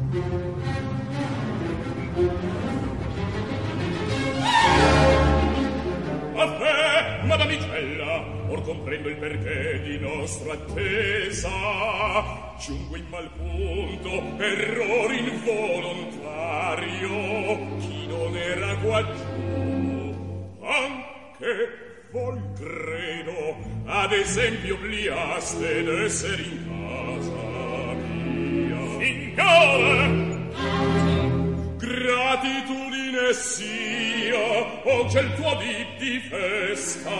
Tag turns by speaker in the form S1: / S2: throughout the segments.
S1: Affè, madamigella, or comprendo il perché di nostra attesa. Giungo in mal punto, errore involontario. Chi non era qua giù, anche voi credo, ad esempio obliaste d'essere in casa mia. Signore! Gratitudine sia, oggi è il tuo dì di festa.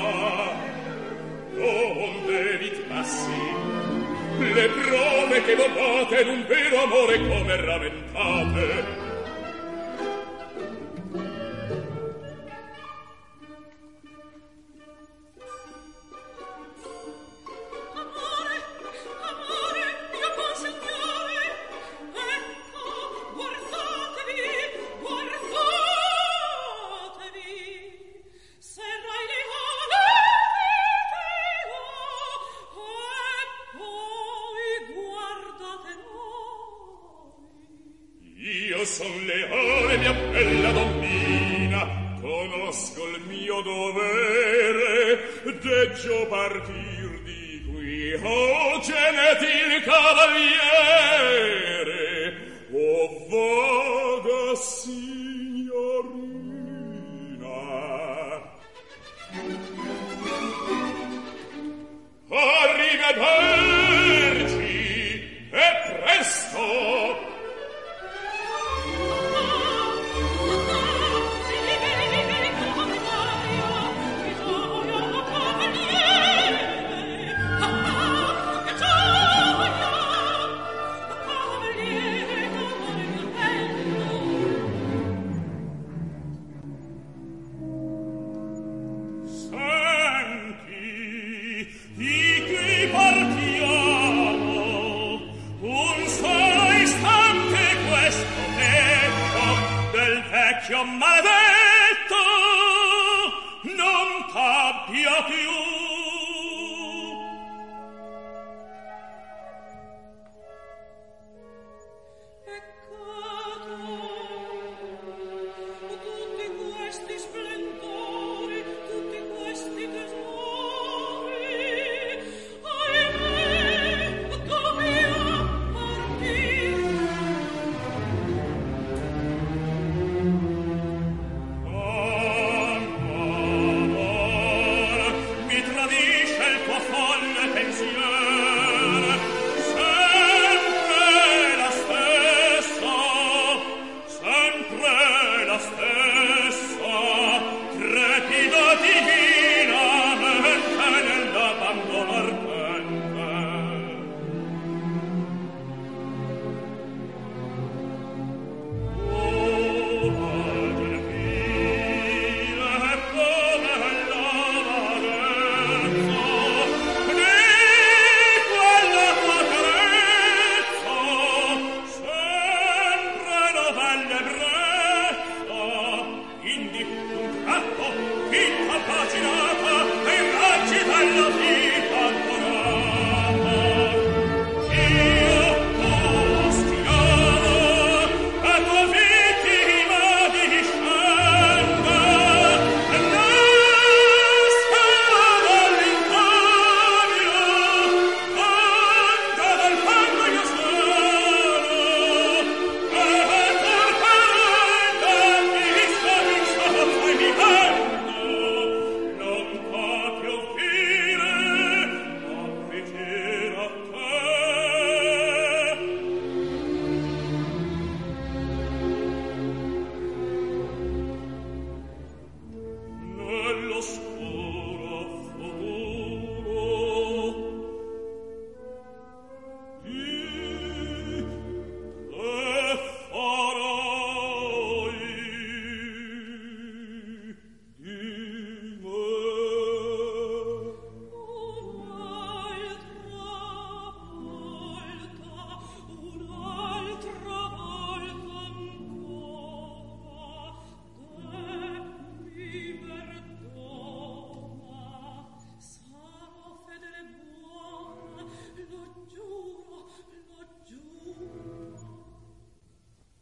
S1: Onde evitlassi le prove che non date d'un vero amore come rammentate. Io son leale, mia bella donnina, conosco il mio dovere, deggio partir di qui, oh genetil cavaliere, oh vaga signorina. Arrivederci, e presto! Maledetto, non t'abbia più